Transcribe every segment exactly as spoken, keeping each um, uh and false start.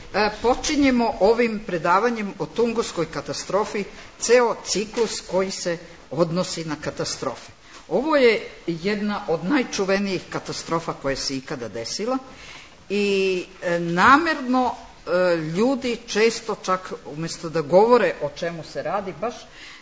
počinjemo ovim predavanjem o Tunguskoj katastrofi, ceo ciklus koji se odnosi na katastrofe. Ovo je jedna od najčuvenijih katastrofa koja se ikada desila i namerno ljudi često čak umjesto da govore o čemu se radi, baš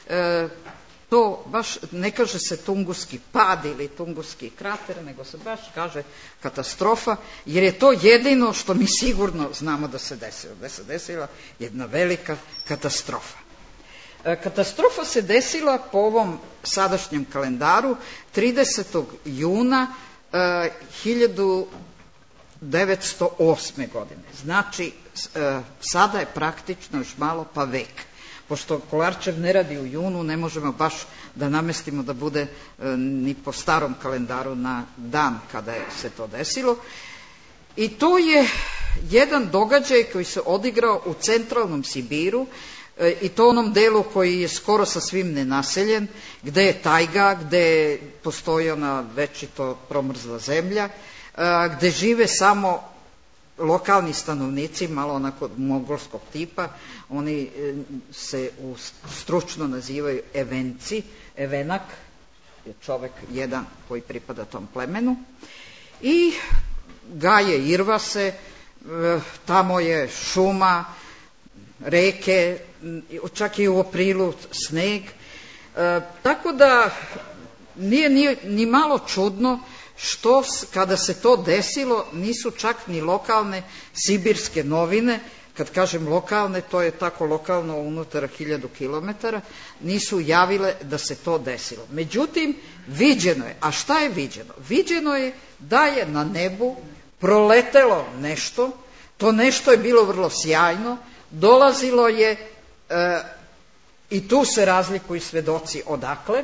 to baš ne kaže se Tunguski pad ili Tunguski krater, nego se baš kaže katastrofa, jer je to jedino što mi sigurno znamo da se desilo, da se desila jedna velika katastrofa. Katastrofa se desila po ovom sadašnjem kalendaru tridesetog juna hiljadu devetsto osme. godine. Znači, sada je praktično još malo pa vek. Pošto Kolarčev ne radi u junu, ne možemo baš da namestimo da bude ni po starom kalendaru na dan kada je se to desilo. I to je jedan događaj koji se odigrao u centralnom Sibiru, i to onom delu koji je skoro sa svim nenaseljen, gde je tajga, gde postoji ona večito promrzla zemlja, gde žive samo lokalni stanovnici, malo onako mogolskog tipa. Oni se stručno nazivaju evenci. Evenak je čovek jedan koji pripada tom plemenu. I gaje irvase, tamo je šuma, reke, čak i u aprilu sneg. E, tako da nije ni, ni malo čudno što kada se to desilo nisu čak ni lokalne sibirske novine, kad kažem lokalne, to je tako lokalno unutar hiljadu kilometara, nisu javile da se to desilo. Međutim, viđeno je. A šta je viđeno? Viđeno je da je na nebu proletelo nešto, to nešto je bilo vrlo sjajno, dolazilo je, e, i tu se razlikuju svedoci odakle,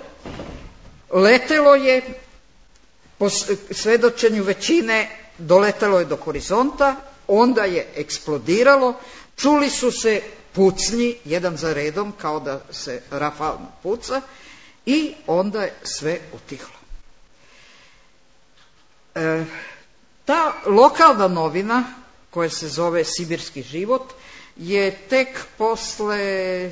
letelo je, po svedočenju većine, doletelo je do horizonta, onda je eksplodiralo, čuli su se pucnji, jedan za redom, kao da se rafalno puca, i onda je sve utihlo. E, ta lokalna novina, koja se zove Sibirski život, je tek posle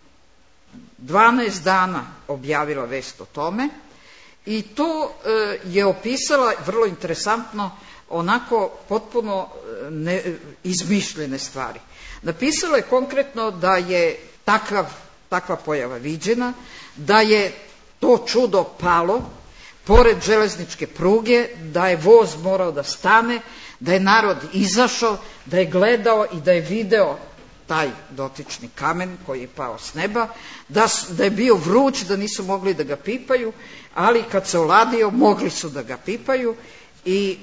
dvanaest dana objavila vest o tome i to e, je opisala vrlo interesantno, onako potpuno ne, izmišljene stvari. Napisala je konkretno da je takav, takva pojava viđena, da je to čudo palo pored železničke pruge, da je voz morao da stane, da je narod izašao, da je gledao i da je video taj dotični kamen koji je pao s neba, da, da je bio vruć, da nisu mogli da ga pipaju, ali kad se oladio mogli su da ga pipaju i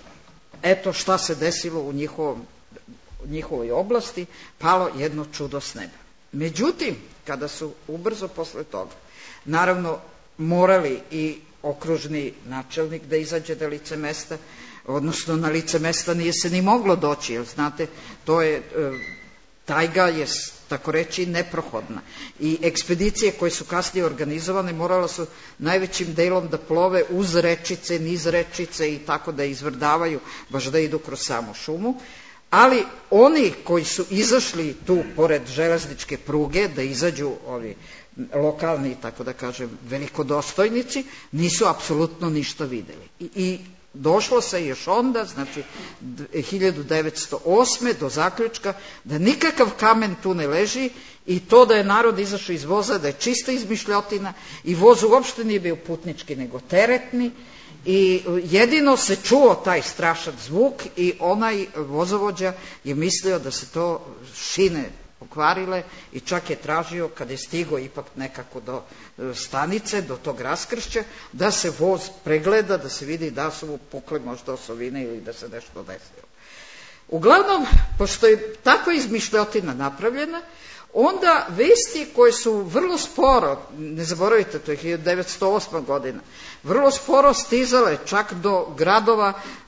eto šta se desilo u njihovom, u njihovoj oblasti, palo jedno čudo s neba. Međutim, kada su ubrzo posle toga, naravno morali i okružni načelnik da izađe na lice mesta, odnosno na lice mesta nije se ni moglo doći, jer znate, to je, tajga je, tako reći, neprohodna. I ekspedicije koje su kasnije organizovane morala su najvećim delom da plove uz rečice, niz rečice i tako da izvrdavaju, baš da idu kroz samu šumu. Ali oni koji su izašli tu pored železničke pruge, da izađu ovi lokalni, tako da kažem, velikodostojnici, nisu apsolutno ništa videli. I, i došlo se još onda, znači hiljadu devetsto osme. do zaključka da nikakav kamen tu ne leži i to da je narod izašao iz voza, da je čista izmišljotina i voz uopšte nije bio putnički nego teretni i jedino se čuo taj strašan zvuk i onaj vozovođa je mislio da se to šine pokvarile i čak je tražio, kad je stigao ipak nekako do stanice, do tog raskršća, da se voz pregleda, da se vidi da su mu pukle možda osovine ili da se nešto desilo. Uglavnom, pošto je takva izmišljotina napravljena, onda vesti koje su vrlo sporo, ne zaboravite, to je hiljadu devetsto osma. godina, vrlo sporo stizale čak do gradova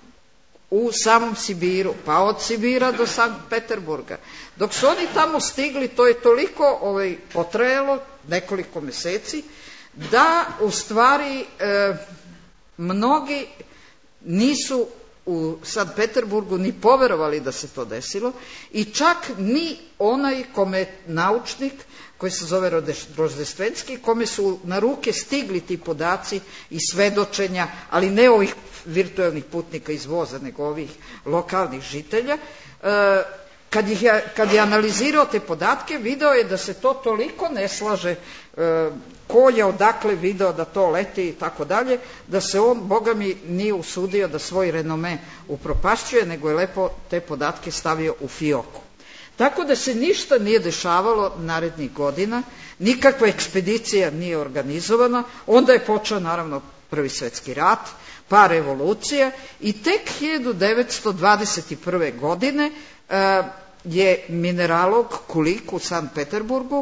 u samom Sibiru, pa od Sibira do Sankt Peterburga. Dok su oni tamo stigli, to je toliko ovaj, potrajalo, nekoliko meseci, da u stvari e, mnogi nisu u Sankt Peterburgu ni poverovali da se to desilo i čak ni onaj kome je naučnik koji se zove Roždestvenski, kome su na ruke stigli ti podaci i svedočenja, ali ne ovih virtualnih putnika iz voza, nego ovih lokalnih žitelja. Kad, ih je, kad je analizirao te podatke, video je da se to toliko ne slaže, ko je odakle video da to leti i tako dalje, da se on, Boga mi, nije usudio da svoj renome upropašćuje, nego je lepo te podatke stavio u fioku. Tako da se ništa nije dešavalo narednih godina, nikakva ekspedicija nije organizovana, onda je počeo naravno Prvi svjetski rat, pa revolucija i tek hiljadu devetsto dvadeset prve. godine je mineralog Kulik u Sankt Peterburgu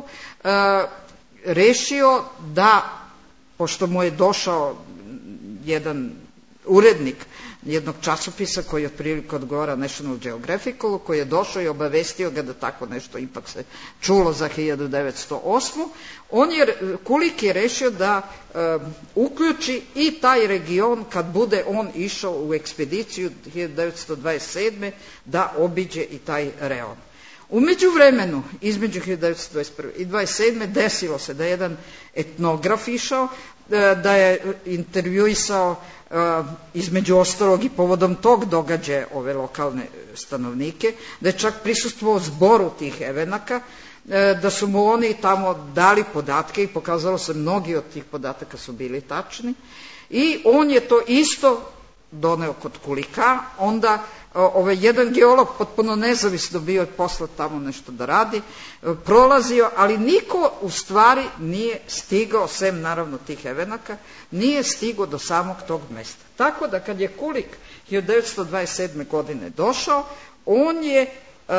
rešio da, pošto mu je došao jedan urednik jednog časopisa koji otprilike odgovara National Geographicalu, koji je došao i obavestio ga da tako nešto ipak se čulo za hiljadu devetsto osmu. On je, Kulik je rešio da e, uključi i taj region kad bude on išao u ekspediciju hiljadu devetsto dvadeset sedme. da obiđe i taj reon. U međuvremenu, između hiljadu devetsto dvadeset prve. i dvadeset sedme. desilo se da je jedan etnograf išao, da je intervjuisao između ostalog i povodom tog događaja ove lokalne stanovnike, da je čak prisustvovao zboru tih evenaka, da su mu oni tamo dali podatke i pokazalo se mnogi od tih podataka su bili tačni i on je to isto doneo kod Kulika, onda ovaj jedan geolog potpuno nezavisno bio je poslat tamo nešto da radi, prolazio, ali niko u stvari nije stigao, sem naravno tih evenaka, nije stigao do samog tog mesta. Tako da kad je Kulik hiljadu devetsto dvadeset sedme. godine došao, on je uh,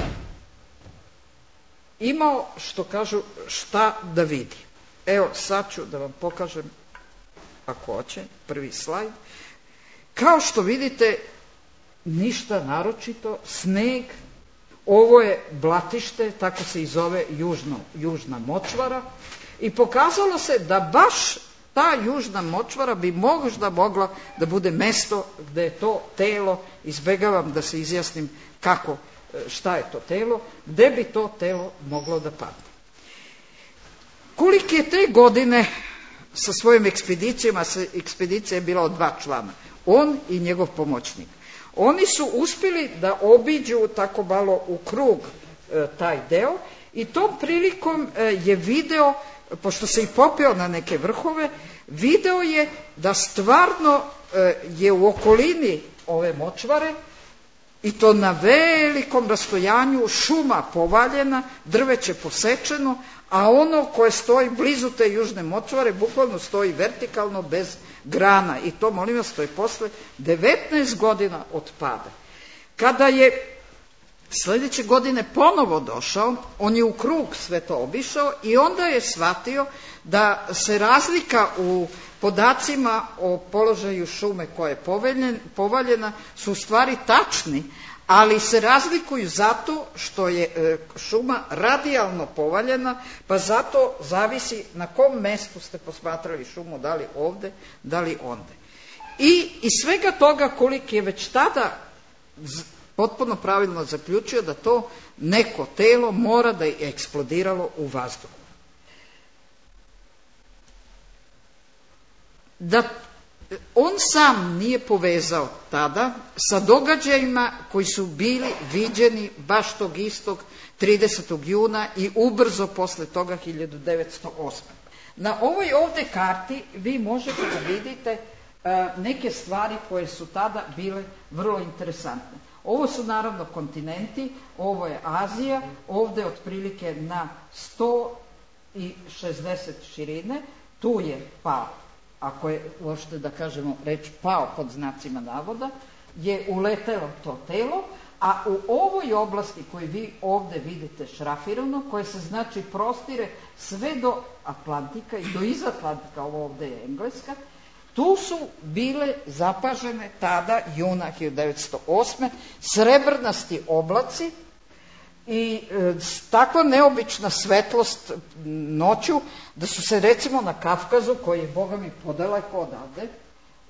imao, što kažu, šta da vidi. Evo, sad ću da vam pokažem, ako hoće, prvi slajd. Kao što vidite, ništa naročito, sneg, ovo je blatište, tako se i zove južno, južna močvara i pokazalo se da baš ta južna močvara bi možda mogla da bude mesto gde je to telo, izbegavam da se izjasnim kako, šta je to telo, gde bi to telo moglo da padne. Kulik je te godine sa svojim ekspedicijama, ekspedicija je bila od dva člana, on i njegov pomoćnik. Oni su uspjeli da obiđu tako malo u krug e, taj deo i tom prilikom e, je video, pošto se i popeo na neke vrhove, video je da stvarno e, je u okolini ove močvare i to na velikom rastojanju šuma povaljena, drveće posečeno, a ono koje stoji blizu te južne močvare bukvalno stoji vertikalno bez grana i to, molim vas, to je posle devetnaest godina od pada. Kada je sledeće godine ponovo došao, on je u krug sve to obišao i onda je shvatio da se razlika u podacima o položaju šume koja je povaljena su u stvari tačni, ali se razlikuju zato što je šuma radijalno povaljena, pa zato zavisi na kom mestu ste posmatrali šumu, da li ovde, da li onde. I iz svega toga Kulik je već tada potpuno pravilno zaključio da to neko telo mora da je eksplodiralo u vazduhu. Da on sam nije povezao tada sa događajima koji su bili viđeni baš tog istog tridesetog juna i ubrzo posle toga hiljadu devetsto osme. Na ovoj ovde karti vi možete da vidite neke stvari koje su tada bile vrlo interesantne. Ovo su naravno kontinenti, ovo je Azija, ovde otprilike na sto šezdeset širine, tu je pao, ako je uopšte da kažemo reč pao pod znacima navoda, je uletelo to telo, a u ovoj oblasti koju vi ovde vidite šrafirano, koje se znači prostire sve do Atlantika i do iza Atlantika, ovo ovde je Engleska, tu su bile zapažene tada, juna hiljadu devetsto osme. srebrnasti oblaci i e, takva neobična svetlost noću, da su se recimo na Kafkazu, koji je, Boga mi, podaleko odavde,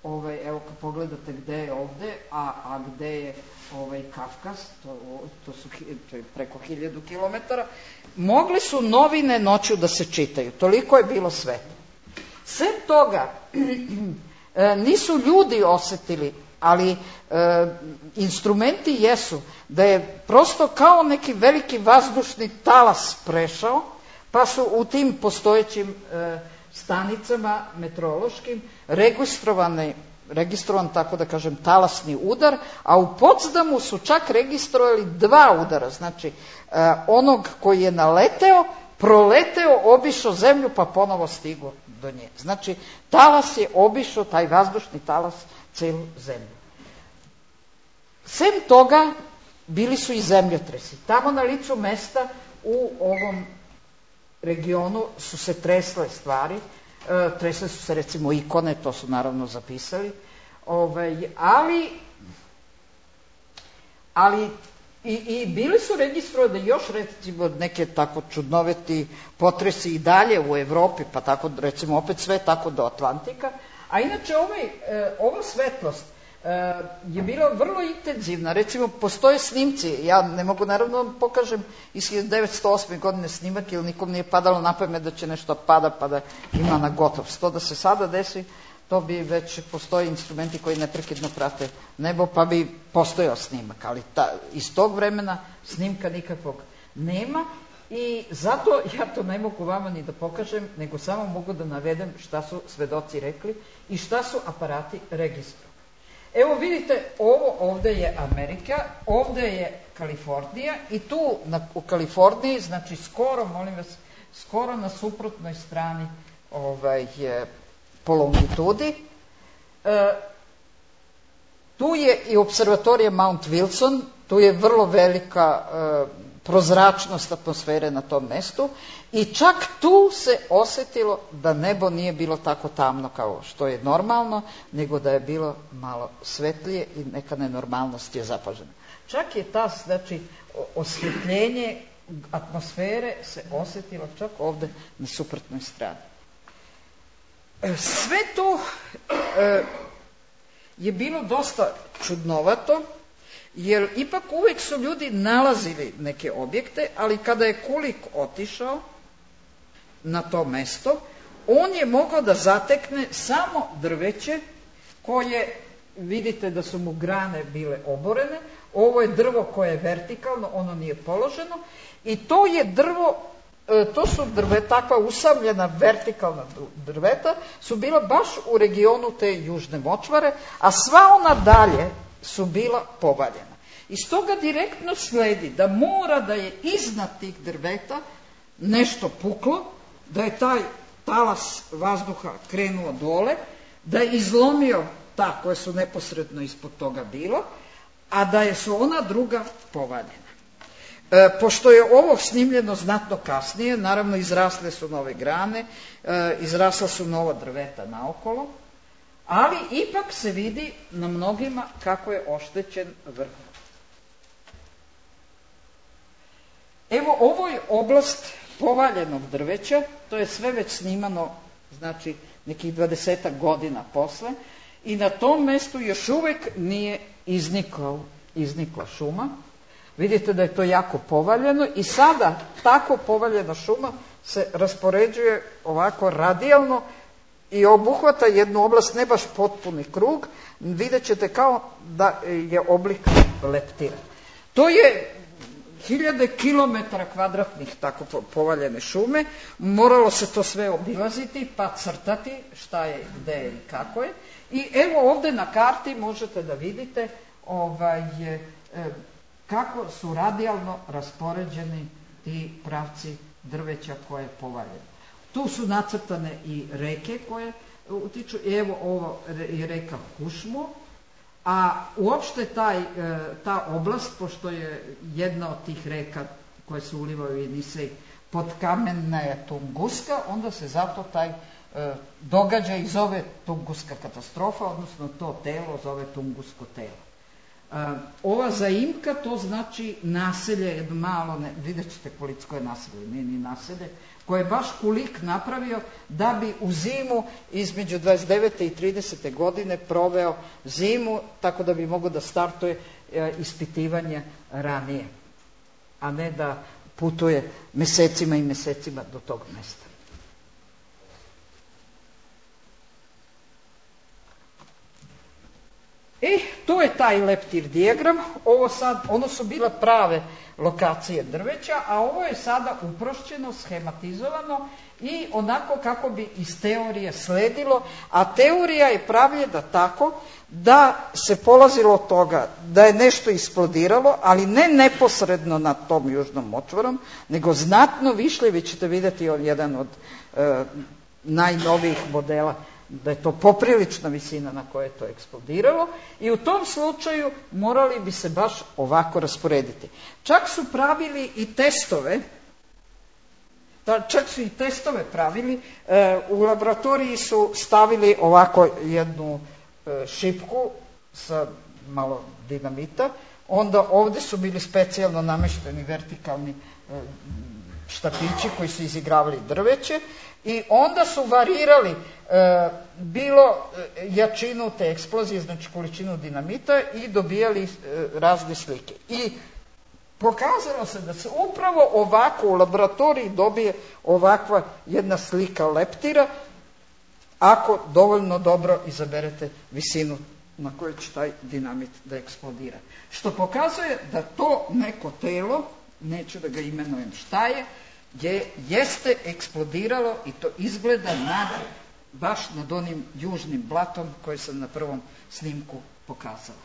ovaj, evo kad pogledate gde je ovde, a, a gde je ovaj Kafkas, to, to su to je preko hiljadu kilometara, mogli su novine noću da se čitaju, toliko je bilo svetlo. Sem toga, nisu ljudi osetili, ali e, instrumenti jesu, da je prosto kao neki veliki vazdušni talas prešao, pa su u tim postojećim e, stanicama meteorološkim registrovane, registrovan, tako da kažem, talasni udar, a u Potsdamu su čak registrovali dva udara, znači e, onog koji je naleteo, proleteo, obišao zemlju, pa ponovo stigo do nje. Znači, talas je obišao, taj vazdušni talas, celu zemlju. Sem toga, bili su i zemljotresi. Tamo na licu mesta, u ovom regionu, su se tresle stvari, e, tresle su se recimo ikone, to su naravno zapisali, ovaj, ali, ali i, i bili su registrovani još recimo neke tako čudnoveti potresi i dalje u Evropi, pa tako recimo opet sve tako do Atlantika, a inače ovaj, e, ova svetlost e, je bila vrlo intenzivna. Recimo, postoje snimci, ja ne mogu naravno vam pokažem iz hiljadu devetsto osme. godine snimak, jer nikom nije padalo na pamet da će nešto pada pa da ima na gotov. To da se sada desi, to bi već postoje instrumenti koji neprekidno prate nebo, pa bi postojao snimak, ali ta, iz tog vremena snimka nikakvog nema. I zato ja to ne mogu vama ni da pokažem, nego samo mogu da navedem šta su svedoci rekli i šta su aparati registrovali. Evo vidite, ovo ovde je Amerika, ovde je Kalifornija i tu na, u Kaliforniji, znači skoro, molim vas, skoro na suprotnoj strani ovaj, je, po longitudi, e, tu je i observatorija Mount Wilson, tu je vrlo velika e, prozračnost atmosfere na tom mestu i čak tu se osetilo da nebo nije bilo tako tamno kao što je normalno, nego da je bilo malo svetlije i neka nenormalnost je zapažena. Čak je ta, znači, osvjetljenje atmosfere se osetilo čak ovde na suprotnoj strani. Sve to e, je bilo dosta čudnovato, jer ipak uvek su ljudi nalazili neke objekte, ali kada je Kulik otišao na to mesto, on je mogao da zatekne samo drveće koje, vidite da su mu grane bile oborene, ovo je drvo koje je vertikalno, ono nije položeno, i to je drvo, to su drve, takva usamljena vertikalna drveta, su bila baš u regionu te južne močvare, a sva ona dalje su bila povaljena. Iz toga direktno sledi da mora da je iznad tih drveta nešto puklo, da je taj talas vazduha krenuo dole, da je izlomio ta koje su neposredno ispod toga bilo, a da je su ona druga povaljena. E, pošto je ovo snimljeno znatno kasnije, naravno izrasle su nove grane, e, izrasla su nova drveta naokolo, ali ipak se vidi na mnogima kako je oštećen vrh. Evo, ovo je oblast povaljenog drveća, to je sve već snimano, znači, nekih dvadesetak godina posle, i na tom mestu još uvek nije iznikla, iznikla šuma. Vidite da je to jako povaljeno i sada tako povaljena šuma se raspoređuje ovako radijalno i obuhvata jednu oblast, ne baš potpuni krug, vidjet ćete kao da je oblik leptira. To je hiljade kilometara kvadratnih tako povaljene šume, moralo se to sve obilaziti pa crtati šta je, gde je i kako je. I evo ovde na karti možete da vidite ovaj, e, kako su radijalno raspoređeni ti pravci drveća koje je povaljeno. Tu su nacrtane i reke koje utiču, i evo ovo je reka Kušmo, a uopšte taj, ta oblast, pošto je jedna od tih reka koje se ulivaju u Jenisej podkamena je Tunguska, onda se zato taj događaj zove Tunguska katastrofa, odnosno to telo zove Tungusko telo. Ova zaimka, to znači naselje, jedno malo, ne, vidjet ćete koliko je naselje, nije ni naselje, koje je baš Kulik napravio da bi u zimu između dvadeset devete i tridesete godine proveo zimu, tako da bi mogao da startuje ispitivanje ranije, a ne da putuje mjesecima i mjesecima do tog mjesta. I to je taj leptir dijagram. Ovo sad, ono su bile prave lokacije drveća, a ovo je sada uprošćeno, schematizovano i onako kako bi iz teorije sledilo, a teorija je pravljena tako da se polazilo od toga da je nešto eksplodiralo, ali ne neposredno nad tom južnom močvarom, nego znatno više. Vi ćete vidjeti on jedan od e, najnovijih modela da je to poprilična visina na kojoj je to eksplodiralo i u tom slučaju morali bi se baš ovako rasporediti. Čak su pravili i testove, čak su i testove pravili, u laboratoriji su stavili ovako jednu šipku sa malo dinamita, onda ovdje su bili specijalno namešteni vertikalni štapići koji su izigravali drveće i onda su varirali e, bilo jačinu te eksplozije, znači količinu dinamita i dobijali e, razne slike. I pokazalo se da se upravo ovako u laboratoriji dobije ovakva jedna slika leptira ako dovoljno dobro izaberete visinu na kojoj će taj dinamit da eksplodira. Što pokazuje da to neko telo, neću da ga imenujem šta je, je jeste eksplodiralo i to izgleda nad, baš nad onim južnim blatom koje sam na prvom snimku pokazala.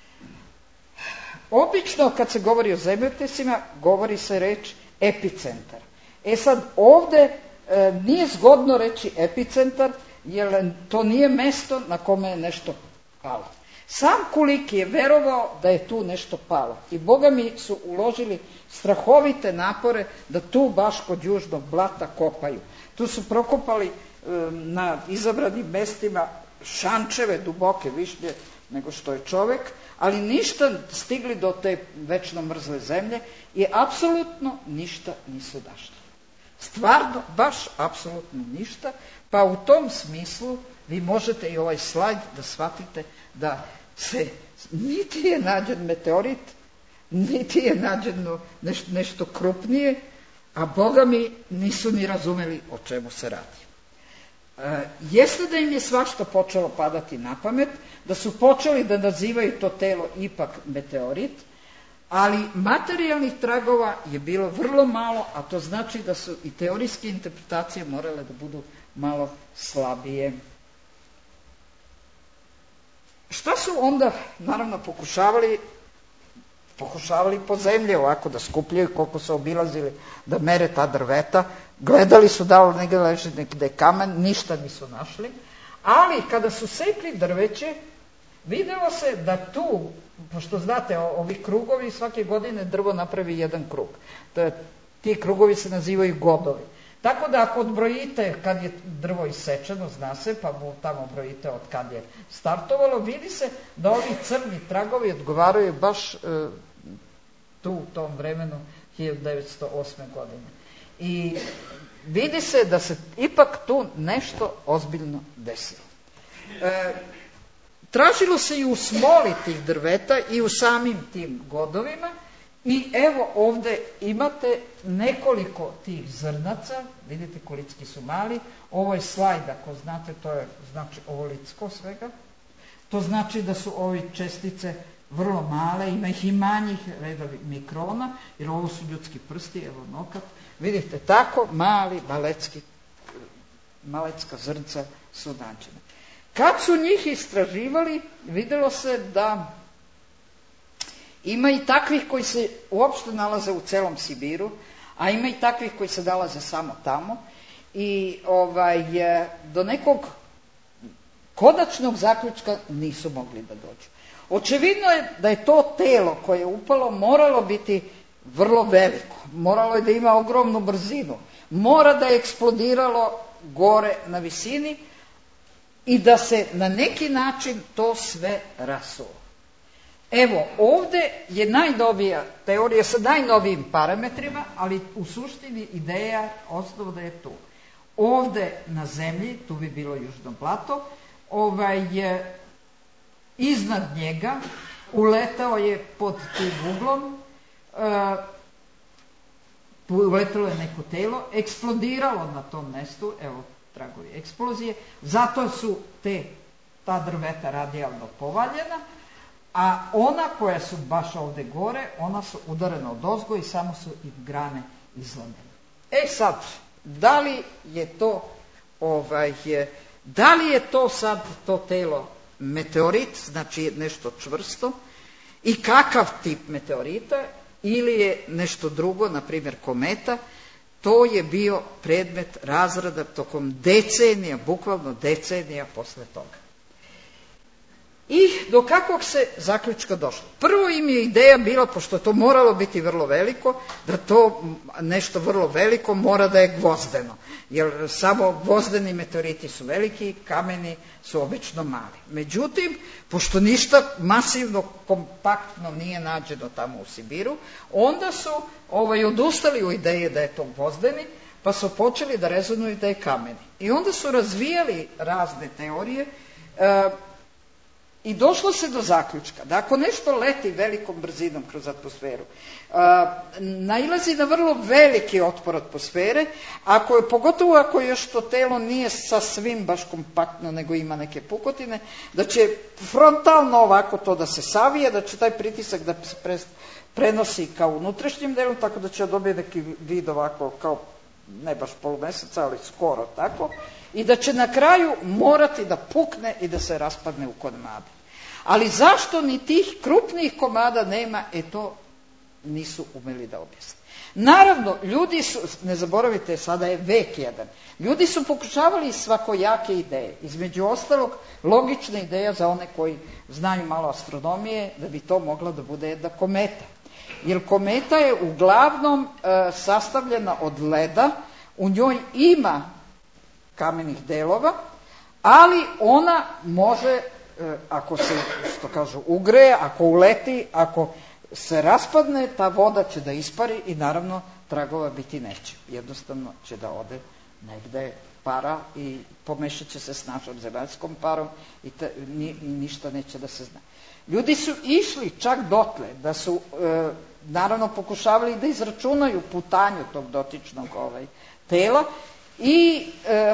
Obično kad se govori o zemljotresima govori se reč epicentar. E sad ovdje e, nije zgodno reći epicentar jer to nije mesto na kome je nešto palo. Sam Kulik je verovao da je tu nešto palo i Boga mi su uložili strahovite napore da tu baš kod južnog blata kopaju. Tu su prokopali e, na izabranim mestima šančeve duboke višnje nego što je čovjek, ali ništa stigli do te večno mrzle zemlje i apsolutno ništa nisu našli. Stvarno, baš apsolutno ništa, pa u tom smislu vi možete i ovaj slajd da shvatite da se niti je nađen meteorit, niti je nađeno nešto, nešto krupnije, a Boga mi nisu ni razumeli o čemu se radi. E, jeste da im je svašta počelo padati na pamet, da su počeli da nazivaju to telo ipak meteorit, ali materijalnih tragova je bilo vrlo malo, a to znači da su i teorijske interpretacije morale da budu malo slabije. Šta su onda, naravno, pokušavali? Pokušavali po zemlji ovako da skupljaju koliko su obilazili, da mere ta drveta. Gledali su da li negdje leži negdje kamen, ništa nisu našli. Ali kada su sekli drveće, vidjelo se da tu, pošto znate, ovi krugovi svake godine drvo napravi jedan krug. To je, ti krugovi se nazivaju godovi. Tako da ako odbrojite kad je drvo isečeno, zna se, pa mu tamo brojite od kad je startovalo, vidi se da ovi crni tragovi odgovaraju baš e, tu u tom vremenu hiljadu devetsto osme godine. I vidi se da se ipak tu nešto ozbiljno desilo. E, tražilo se i u smoli tih drveta i u samim tim godovima. I evo ovdje imate nekoliko tih zrnaca, vidite koliki su mali, ovo je slajd, ako znate, to je znači ovolicko svega, to znači da su ove čestice vrlo male, ima ih i manjih redovi mikrona, jer ovo su ljudski prsti, evo nokat, vidite tako mali malecki, malecka zrnca su nađene. Kad su njih istraživali, vidjelo se da ima i takvih koji se uopšte nalaze u celom Sibiru, a ima i takvih koji se nalaze samo tamo i ovaj, do nekog konačnog zaključka nisu mogli da dođu. Očevidno je da je to telo koje je upalo moralo biti vrlo veliko, moralo je da ima ogromnu brzinu, mora da je eksplodiralo gore na visini i da se na neki način to sve rasulo. Evo, ovdje je najnovija teorija sa najnovijim parametrima, ali u suštini ideja osnovna je tu. Ovdje na zemlji, tu bi bilo južno plato, ovaj je iznad njega uletao je pod tim uglom, uh, uletalo je neko telo, eksplodiralo na tom mjestu, evo tragovi eksplozije, zato su te, ta drveta radijalno povaljena, a ona koja su baš ovdje gore, ona su udarena od ozgo i samo su i grane izlomljene. E sad, da li je to ovaj, da li je to sad to telo meteorit, znači nešto čvrsto, i kakav tip meteorita, ili je nešto drugo, na primjer kometa, to je bio predmet razrada tokom decenija, bukvalno decenija posle toga. I do kakvog se zaključka došlo? Prvo im je ideja bila, pošto je to moralo biti vrlo veliko, da to nešto vrlo veliko mora da je gvozdeno. Jer samo gvozdeni meteoriti su veliki, kameni su obično mali. Međutim, pošto ništa masivno, kompaktno nije nađeno tamo u Sibiru, onda su ovaj, odustali u ideje da je to gvozdeni, pa su počeli da rezonuju da je kameni. I onda su razvijali razne teorije, e, i došlo se do zaključka da ako nešto leti velikom brzinom kroz atmosferu, uh, nailazi na vrlo veliki otpor atmosfere, ako je, pogotovo ako još to telo nije sa svim baš kompaktno, nego ima neke pukotine, da će frontalno ovako to da se savije, da će taj pritisak da se pre, prenosi kao unutrašnjim delom, tako da će dobiti neki vid ovako kao ne baš polumeseca, ali skoro tako, i da će na kraju morati da pukne i da se raspadne u komade. Ali zašto ni tih krupnijih komada nema, e to nisu umeli da objasne. Naravno, ljudi su, ne zaboravite, sada je vek jedan, ljudi su pokušavali svakojake ideje, između ostalog logična ideja za one koji znaju malo astronomije, da bi to mogla da bude jedna kometa. Jer kometa je uglavnom e, sastavljena od leda, u njoj ima kamenih delova, ali ona može, e, ako se, što kažu, ugreje, ako uleti, ako se raspadne, ta voda će da ispari i naravno tragova biti neće. Jednostavno će da ode negde para i pomešat će se s našom zemaljskom parom i, te, ni, i ništa neće da se zna. Ljudi su išli čak dotle da su e, naravno pokušavali da izračunaju putanju tog dotičnog ovaj, tela i e,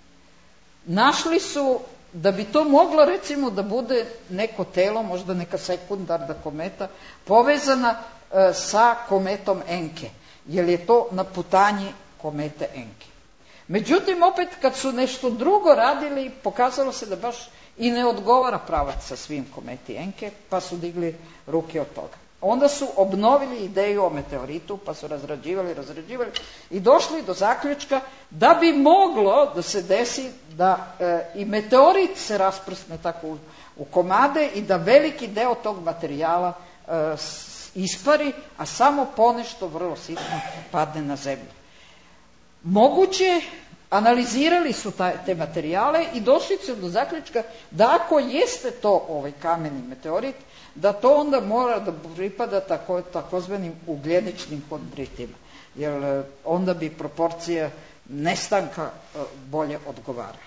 našli su da bi to moglo recimo da bude neko telo, možda neka sekundarna kometa, povezana e, sa kometom Enke, jer je to na putanji komete Enke. Međutim, opet kad su nešto drugo radili, pokazalo se da baš i ne odgovara pravac sa svim kometi Enke, pa su digli ruke od toga. Onda su obnovili ideju o meteoritu, pa su razrađivali, razrađivali i došli do zaključka da bi moglo da se desi da e, i meteorit se rasprsne tako u, u komade i da veliki deo tog materijala e, ispari, a samo ponešto vrlo sitno padne na zemlju. Moguće, analizirali su ta, te materijale i došli su do zaključka da ako jeste to ovaj kameni meteorit, da to onda mora da pripada tako, takozvanim ugljeničnim kondritima, jer onda bi proporcija nestanka bolje odgovarala.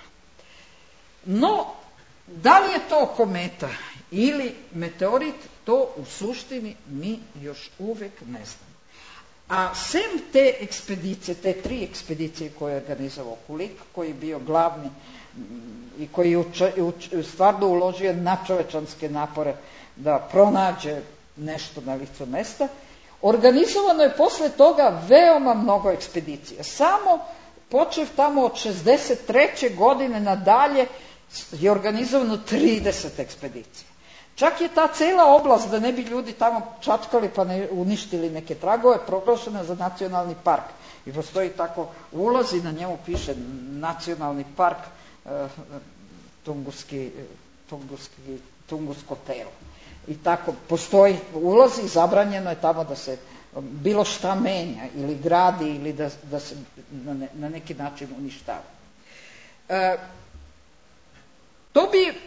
No, da li je to kometa ili meteorit, to u suštini mi još uvek ne znamo. A sem te ekspedicije, te tri ekspedicije koje je organizovao Kulik, koji je bio glavni i koji je stvarno uložio nadčovečanske napore da pronađe nešto na licu mesta, organizovano je posle toga veoma mnogo ekspedicija. Samo počev tamo od šezdeset treće godine nadalje je organizovano trideset ekspedicija. Čak je ta cela oblast, da ne bi ljudi tamo čačkali pa ne uništili neke tragove, proglašena za nacionalni park. I postoji tako ulaz i na njemu piše nacionalni park e, Tunguski, Tunguski, Tungusko telo. I tako postoji ulaz i zabranjeno je tamo da se bilo šta menja ili gradi ili da, da se na, ne, na neki način uništava. E, to bi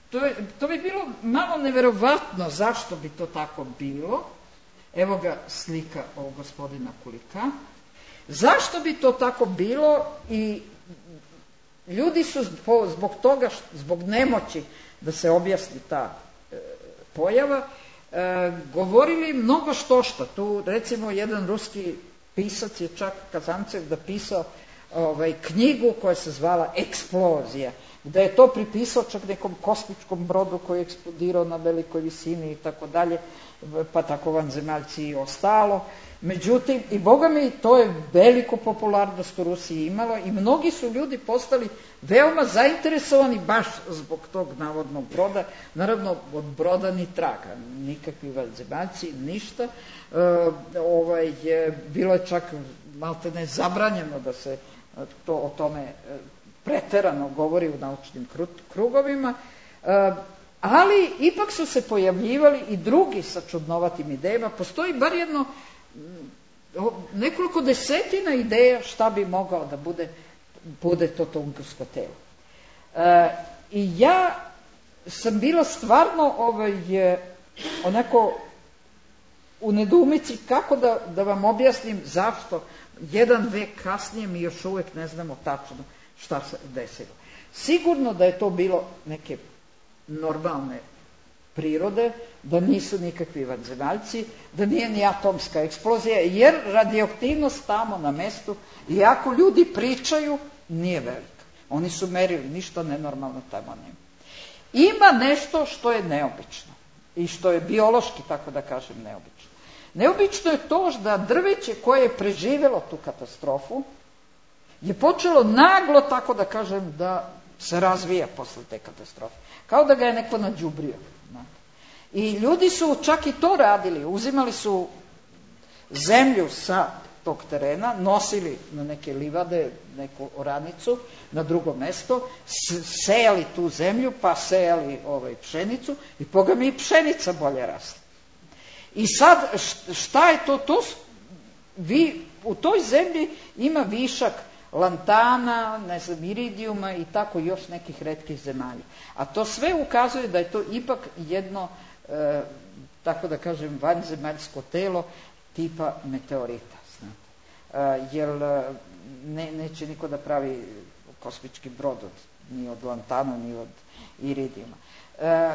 to, je, to bi bilo malo neverovatno zašto bi to tako bilo. Evo ga slika ovog gospodina Kulika. Zašto bi to tako bilo? I ljudi su zbog toga, zbog nemoći da se objasni ta e, pojava, e, govorili mnogo što što. Tu recimo jedan ruski pisac je čak Kazancev da pisao ovaj, knjigu koja se zvala Eksplozija, da je to pripisao čak nekom kosmičkom brodu koji je eksplodirao na velikoj visini i tako dalje, pa tako vanzemaljci i ostalo. Međutim, i boga mi, to je veliku popularnost u Rusiji imalo i mnogi su ljudi postali veoma zainteresovani baš zbog tog navodnog broda. Naravno, od broda ni traga, nikakvi vanzemaljci, ništa. E, ovaj, je, bilo je čak maltene zabranjeno da se to, o tome preterano govori u naučnim krugovima, e, ali ipak su se pojavljivali i drugi sa čudnovatim idejama. Postoji bar jedno nekoliko desetina ideja šta bi mogao da bude, bude to tungusko telo. E, I ja sam bila stvarno ovaj, onako u nedoumici kako da, da vam objasnim zašto jedan vek kasnije mi još uvijek ne znamo tačno šta se desilo. Sigurno da je to bilo neke normalne prirode, da nisu nikakvi vanzemaljci, da nije ni atomska eksplozija, jer radioaktivnost tamo na mestu, iako ljudi pričaju, nije velika. Oni su merili, ništa nenormalno tamo nema. Ima nešto što je neobično i što je biološki, tako da kažem, neobično. Neobično je to da drveće koje je preživjelo tu katastrofu je počelo naglo, tako da kažem, da se razvija posle te katastrofe. Kao da ga je neko nađubrio. I ljudi su čak i to radili. Uzimali su zemlju sa tog terena, nosili na neke livade, neku oranicu, na drugo mesto, sejali tu zemlju, pa sejali ovaj, pšenicu i poga mi i pšenica bolje rasla. I sad, šta je to? To vi, u toj zemlji ima višak lantana, ne znam, iridijuma i tako još nekih retkih zemalja. A to sve ukazuje da je to ipak jedno, e, tako da kažem, vanzemaljsko telo tipa meteorita. E, jer ne, neće niko da pravi kosmički brod od, ni od lantana, ni od iridijuma. E,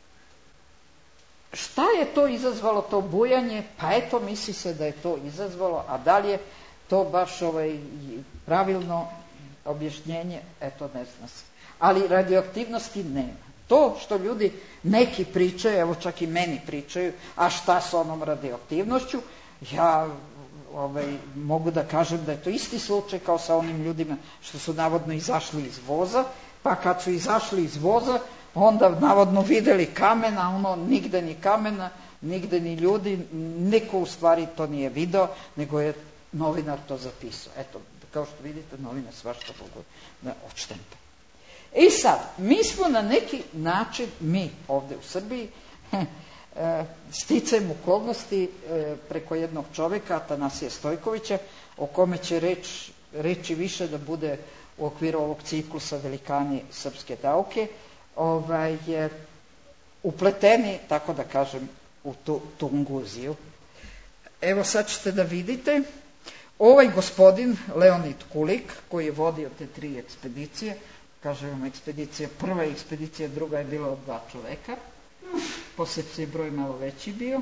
šta je to izazvalo, to bujanje? Pa eto, misli se da je to izazvalo, a dalje to baš ovaj, pravilno objašnjenje, eto ne zna se. Ali radioaktivnosti nema. To što ljudi neki pričaju, evo čak i meni pričaju, a šta s onom radioaktivnošću, ja ovaj, mogu da kažem da je to isti slučaj kao sa onim ljudima što su navodno izašli iz voza, pa kad su izašli iz voza, onda navodno videli kamena, ono nigde ni kamena, nigde ni ljudi, niko u stvari to nije video, nego je novinar to zapisao. Eto, kao što vidite, novinar svašta mogu da odštempa. I sad, mi smo na neki način, mi ovdje u Srbiji, sticajem okolnosti preko jednog čovjeka, Atanasija Stojkovića, o kome će reč, reći više da bude u okviru ovog ciklusa Velikani srpske nauke, ovaj, upleteni, tako da kažem, u tu Tunguziju. Evo sad ćete da vidite, ovaj gospodin Leonid Kulik, koji je vodio te tri ekspedicije, kažem vam, ekspedicija, prva ekspedicija, druga je bila od dva čoveka, posle je broj malo veći bio.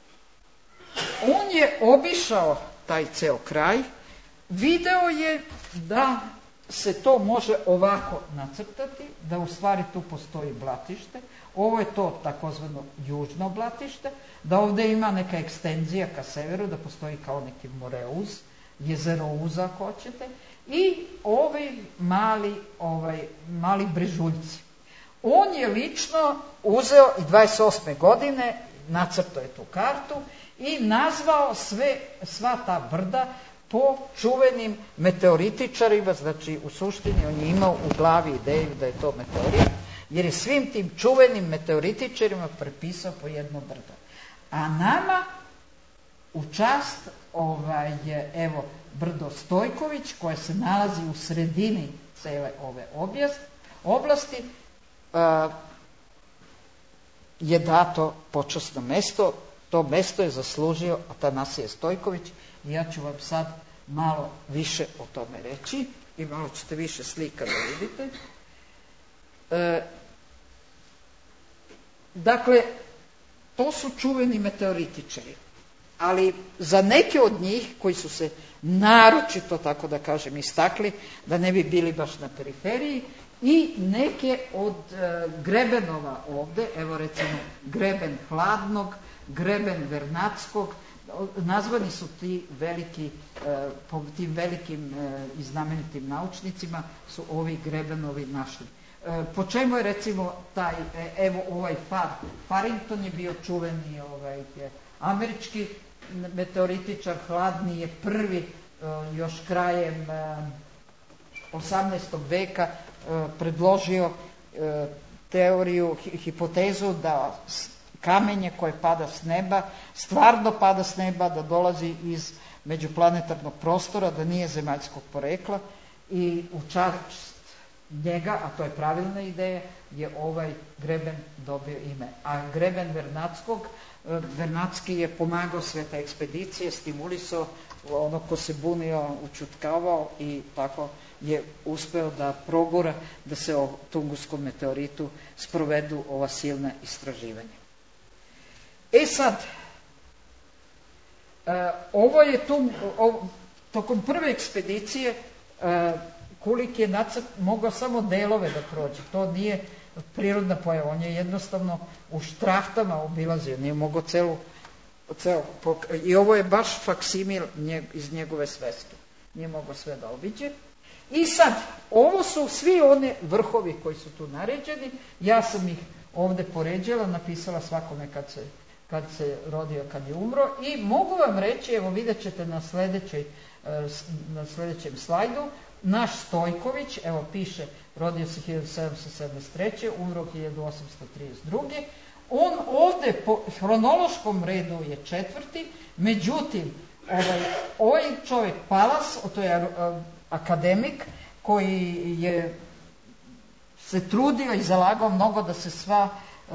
On je obišao taj ceo kraj, video je da se to može ovako nacrtati, da u stvari tu postoji blatište, ovo je to takozvano južno blatište, da ovdje ima neka ekstenzija ka severu, da postoji kao neki moreuz, jezero Uza ako hoćete, i ovi mali, ovaj, mali brežuljci. On je lično uzeo i dvadeset osme godine, nacrtao je tu kartu i nazvao sve, sva ta brda po čuvenim meteoritičarima, znači u suštini on je imao u glavi ideju da je to meteorit, jer je svim tim čuvenim meteoritičarima prepisao po jedno brdo. A nama u čast ovaj, evo, brdo Stojković, koje se nalazi u sredini cele ove objast, oblasti, uh, je dato počasno mesto. To mesto je zaslužio Atanasije Stojković i ja ću vam sad malo više o tome reći i malo ćete više slika da vidite. E, dakle, to su čuveni meteoritičari, ali za neke od njih koji su se naročito, tako da kažem, istakli, da ne bi bili baš na periferiji, i neke od e, grebenova ovde, evo recimo greben Hladnog, greben Vernackog, nazvani su ti veliki, e, po tim velikim e, i znamenitim naučnicima su ovi grebenovi našli. E, po čemu je recimo taj, e, evo ovaj Far, Farrington je bio čuveni ovaj, je, američki meteoritičar, Hladni je prvi e, još krajem e, osamnaestog veka e, predložio e, teoriju, hipotezu da kamenje koje pada s neba, stvarno pada s neba, da dolazi iz međuplanetarnog prostora, da nije zemaljskog porekla, i u čast njega, a to je pravilna ideja, je ovaj greben dobio ime. A greben Vernackog, Vernacki je pomagao sve te ekspedicije, stimulisao, ono ko se bunio, učutkavao i tako je uspeo da progura da se o Tunguskom meteoritu sprovedu ova silna istraživanja. E sad, e, ovo je tu, ovo, tokom prve ekspedicije e, Kulik je nacrt mogao samo delove da prođe, to nije prirodna pojava, on je jednostavno u štrahtama obilazio, nije mogao celu, celu i ovo je baš faksimil njeg, iz njegove sveske, nije mogao sve da obiđe. I sad, ovo su svi one vrhovi koji su tu naređeni, ja sam ih ovde poređala, napisala svakome kad se kad se rodio, kad je umro, i mogu vam reći, evo vidjet ćete na, sledećoj, na sledećem slajdu, naš Stojković, evo piše, rodio se hiljadu sedamsto sedamdeset treće. umro hiljadu osamsto trideset druge. On ovde po hronološkom redu je četvrti, međutim, ovaj, ovaj čovjek Palas, to je akademik koji je se trudio i zalagao mnogo da se sva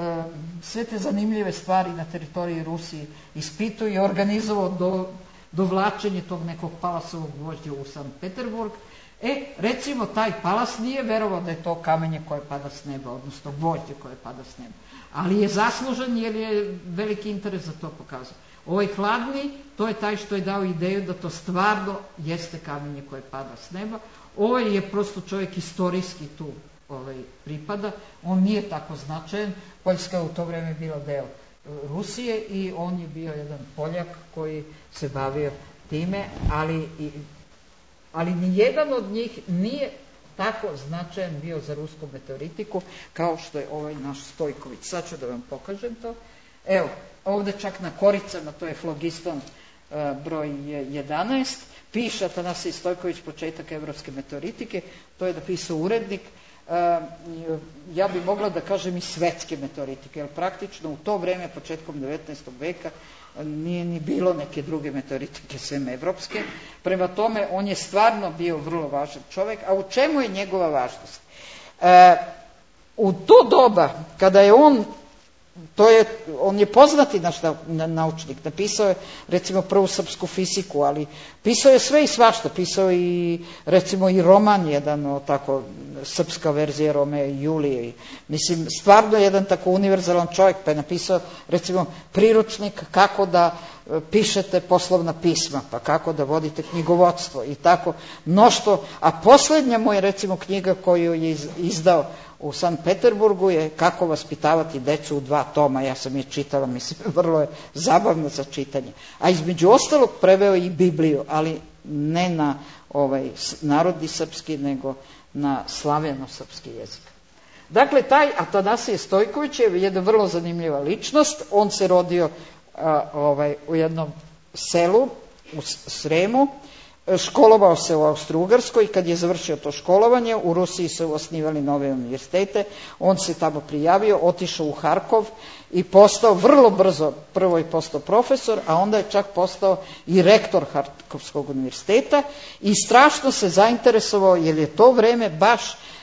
sve te zanimljive stvari na teritoriji Rusije ispituju i organizovao do, dovlačenje tog nekog Palasovog gvožđa u Sankt Peterburg. E, recimo, taj Palas nije verovao da je to kamenje koje pada s neba, odnosno gvožđe koje pada s neba. Ali je zaslužen jer je veliki interes za to pokazao. Ovaj Hladni, to je taj što je dao ideju da to stvarno jeste kamenje koje pada s neba. Ovaj je prosto čovjek istorijski tu ovaj, pripada. On nije tako značajan. Poljska je u to vreme bila deo Rusije i on je bio jedan Poljak koji se bavio time, ali, ali nijedan od njih nije tako značajan bio za rusku meteoritiku kao što je ovaj naš Stojković. Sad ću da vam pokažem to. Evo, ovde čak na koricama, to je flogiston uh, broj jedanaest, piše Atanasij Stojković, početak evropske meteoritike, to je napisao urednik. Uh, ja bi mogla da kažem i svetske meteoritike, jer praktično u to vreme, početkom devetnaestog veka, nije ni bilo neke druge meteoritike sem evropske. Prema tome, on je stvarno bio vrlo važan čovjek. A u čemu je njegova važnost? Uh, u to doba, kada je on To je, on je poznati naš naučnik, napisao je recimo prvu srpsku fiziku, ali pisao je sve i svašta, pisao i recimo i roman jedan, o tako, srpska verzija Romea i Julije. Mislim, stvarno je jedan tako univerzalan čovjek, pa je napisao recimo priručnik kako da pišete poslovna pisma, pa kako da vodite knjigovodstvo i tako mnoštvo. A posljednja mu je recimo knjiga koju je izdao u Sankt Peterburgu je Kako vaspitavati decu u dva toma. Ja sam je čitala, mislim, vrlo je zabavno za čitanje. A između ostalog preveo i Bibliju, ali ne na ovaj narodni srpski, nego na slaveno-srpski jezik. Dakle, taj Atanasij Stojković je jedna vrlo zanimljiva ličnost. On se rodio a, ovaj, u jednom selu u Sremu. Školovao se u Austro-Ugarskoj i kad je završio to školovanje, u Rusiji su osnivali nove univerzitete, on se tamo prijavio, otišao u Harkov i postao vrlo brzo, prvo je postao profesor, a onda je čak postao i rektor Harkovskog univerziteta i strašno se zainteresovao jer je to vreme baš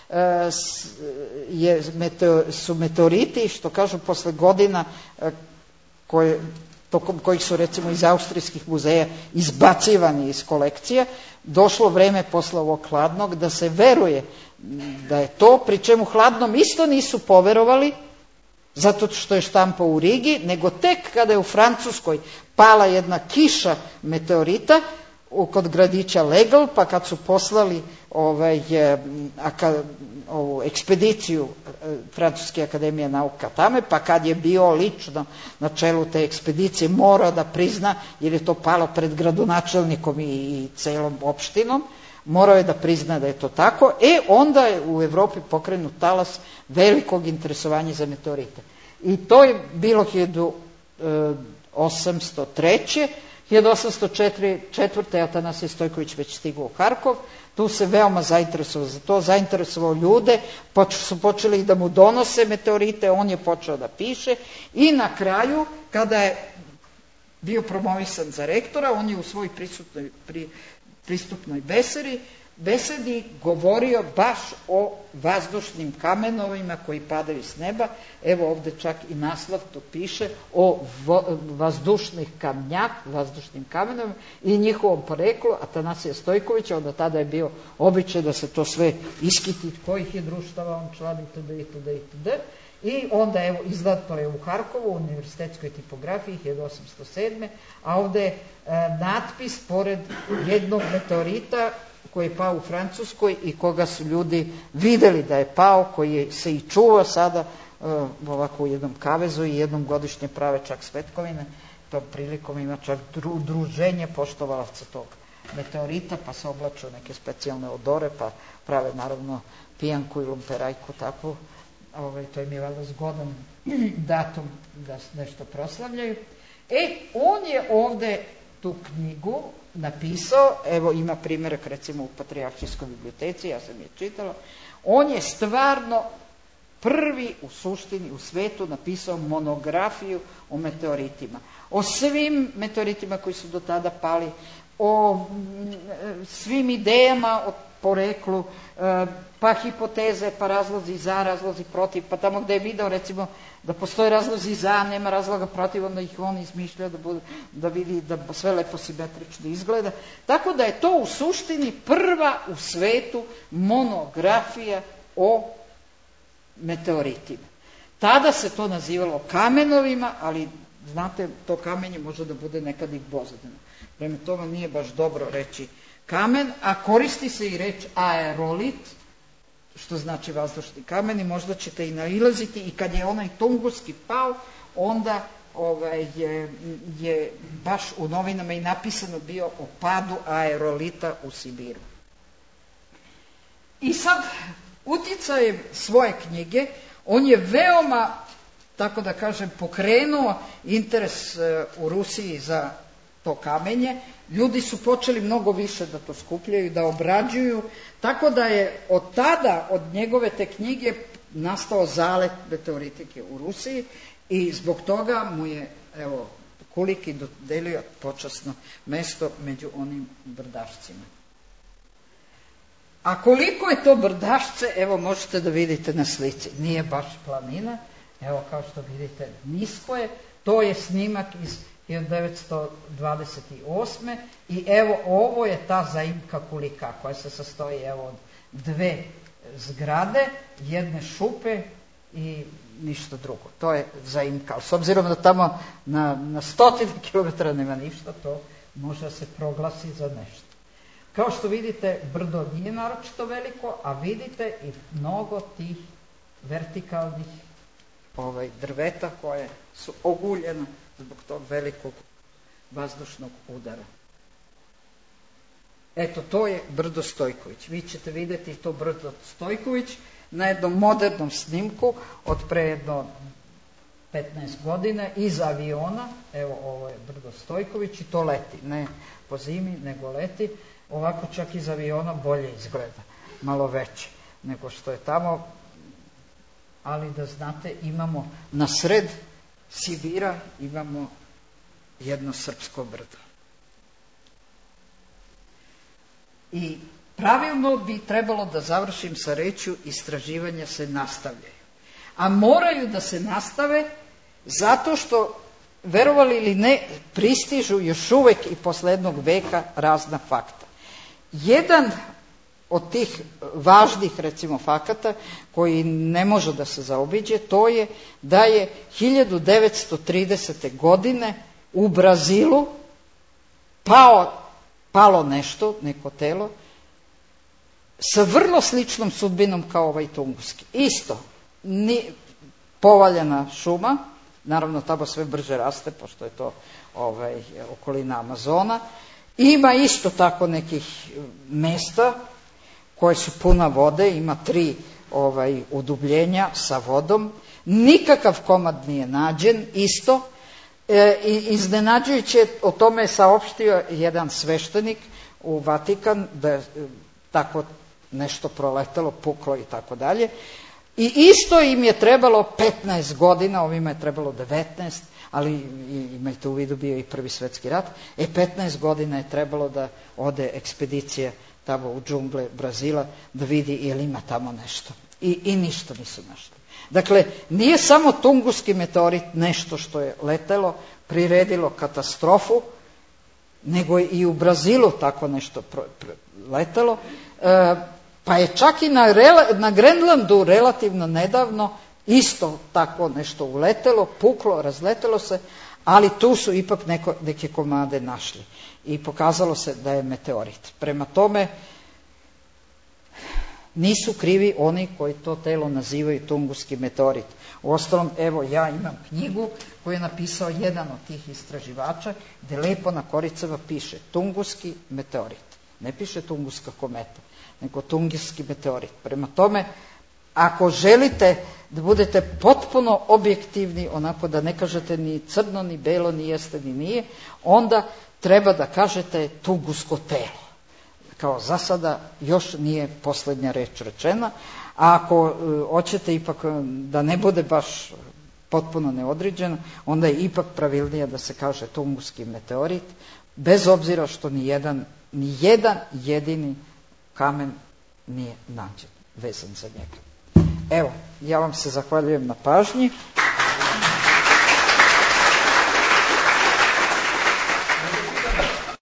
je, su meteoriti, što kažu, posle godina koje, tokom kojih su recimo iz austrijskih muzeja izbacivani iz kolekcija, došlo vreme posle ovog hladnog da se veruje da je to, pri čemu hladnom isto nisu poverovali, zato što je štampao u Rigi, nego tek kada je u Francuskoj pala jedna kiša meteorita kod gradića Legal, pa kad su poslali ovaj, aka, ovu ekspediciju Francuske akademije nauka tame, pa kad je bio lično na čelu te ekspedicije, morao da prizna, jer je to palo pred gradonačelnikom i, i celom opštinom, morao je da prizna da je to tako, e onda je u Evropi pokrenut talas velikog interesovanja za meteorite. I to je bilo hiljadu osamsto treće. hiljadu osamsto četvrte. Atanasije Stojković već stigao u Harkov, tu se veoma zainteresovao za to, zainteresovao ljude, pa su počeli da mu donose meteorite, on je počeo da piše i na kraju, kada je bio promovisan za rektora, on je u svojoj prisutnoj, pri, pristupnoj besedi, besedi govorio baš o vazdušnim kamenovima koji padaju s neba. Evo ovde čak i naslov to piše o vazdušnih kamnjak, vazdušnim kamenovima i njihovom poreklu Atanasija Stojkovića. Onda tada je bio običaj da se to sve iskiti kojih je društava on član itd. itd. itd. I onda evo izdato je u Harkovu, u univerzitetskoj tipografiji hiljadu osamsto sedme. A ovde je e, natpis pored jednog meteorita koji je pao u Francuskoj i koga su ljudi videli da je pao, koji je se i čuva sada uh, ovako u jednom kavezu i jednom godišnje prave čak svetkovine. Tom prilikom ima čak dru, druženje poštovalaca tog meteorita, pa se oblače u neke specijalne odore, pa prave naravno pijanku i lumperajku takvu. Ovaj, to im je valjda zgodan datum da nešto proslavljaju. E, on je ovde tu knjigu napisao, evo ima primjerak recimo u Patrijaršijskoj biblioteci, ja sam je čitala, on je stvarno prvi u suštini u svetu napisao monografiju o meteoritima. O svim meteoritima koji su do tada pali, o svim idejama o poreklu, pa hipoteze, pa razlozi za, razlozi protiv, pa tamo gde je video recimo da postoje razlozi za, nema razloga protiv, onda ih on izmišlja da, bude, da vidi da sve lepo simetrično izgleda. Tako da je to u suštini prva u svetu monografija o meteoritima. Tada se to nazivalo kamenovima, ali znate, to kamenje može da bude nekad i gvozdeno. Prema tome nije baš dobro reći kamen, a koristi se i reč aerolit, što znači vazdušni kamen, i možda ćete i nailaziti, i kad je onaj Tunguski pao, onda ovaj, je, je baš u novinama i napisano bio o padu aerolita u Sibiru. I sad, uticajem svoje knjige, on je veoma, tako da kažem, pokrenuo interes u Rusiji za to kamenje. Ljudi su počeli mnogo više da to skupljaju, da obrađuju, tako da je od tada, od njegove te knjige, nastao zalet meteoritike u Rusiji i zbog toga mu je, evo, Kuliki dodelio počasno mesto među onim brdašcima. A koliko je to brdašce, evo možete da vidite na slici. Nije baš planina, evo kao što vidite nisko je, to je snimak iz hiljadu devetsto dvadeset osme. i evo ovo je ta zaimka Kulika koja se sastoji evo od dve zgrade, jedne šupe i ništa drugo. To je zaimka. S obzirom da tamo na, na stotine kilometara nema ništa, to može da se proglasi za nešto. Kao što vidite, brdo nije naročito veliko, a vidite i mnogo tih vertikalnih ovaj, drveta koje su oguljena zbog tog velikog vazdušnog udara. Eto, to je brdo Stojković. Vi ćete vidjeti to brdo Stojković na jednom modernom snimku od pre jedno petnaest godina iz aviona. Evo, ovo je brdo Stojković i to leti, ne po zimi, nego leti. Ovako čak iz aviona bolje izgleda, malo veće nego što je tamo, ali da znate, imamo na sred Sibira imamo jedno srpsko brdo. I pravilno bi trebalo da završim sa rečju istraživanja se nastavljaju. A moraju da se nastave zato što, verovali ili ne, pristižu još uvek i posle jednog veka razna fakta. Jedan od tih važnih, recimo, fakata koji ne može da se zaobiđe, to je da je hiljadu devetsto tridesete. godine u Brazilu pao, palo nešto, neko telo, sa vrlo sličnom sudbinom kao ovaj Tunguski. Isto, ni, povaljena šuma, naravno tamo sve brže raste, pošto je to ovaj, okolina Amazona. Ima isto tako nekih mesta koje su puna vode, ima tri ovaj, udubljenja sa vodom. Nikakav komad nije nađen, isto. E, iznenađujuće, o tome je saopštio jedan sveštenik u Vatikan, da je tako nešto proletelo, puklo i tako dalje. I isto im je trebalo petnaest godina, ovima je trebalo devetnaest, ali imajte u vidu, bio i prvi svetski rat, e petnaest godina je trebalo da ode ekspedicija tamo u džungle Brazila, da vidi je li ima tamo nešto. I, i ništa nisu našli. Dakle, nije samo Tunguski meteorit nešto što je letelo, priredilo katastrofu, nego i u Brazilu tako nešto pro, pro, letelo, e, pa je čak i na, na Grenlandu relativno nedavno isto tako nešto uletelo, puklo, razletelo se, ali tu su ipak neko, neke komade našli i pokazalo se da je meteorit. Prema tome, nisu krivi oni koji to telo nazivaju Tunguski meteorit. Uostalom, evo, ja imam knjigu koju je napisao jedan od tih istraživača, gde lepo na koricama piše Tunguski meteorit. Ne piše Tunguska kometa, nego Tunguski meteorit. Prema tome, ako želite da budete potpuno objektivni, onako da ne kažete ni crno, ni belo, ni jeste, ni nije, onda treba da kažete Tungusko telo. Kao za sada još nije posljednja reč rečena, a ako uh, hoćete ipak da ne bude baš potpuno neodređeno, onda je ipak pravilnije da se kaže Tunguski meteorit, bez obzira što ni jedan, ni jedan jedini kamen nije nađen vezan za njega. Evo, ja vam se zahvaljujem na pažnji.